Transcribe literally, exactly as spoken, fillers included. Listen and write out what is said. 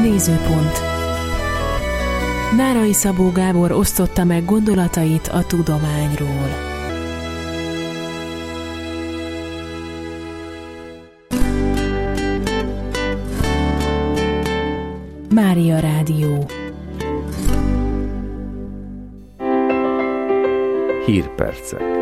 Nézőpont. Nárai Szabó Gábor osztotta meg gondolatait a tudományról. Mária Rádió. Hírpercek.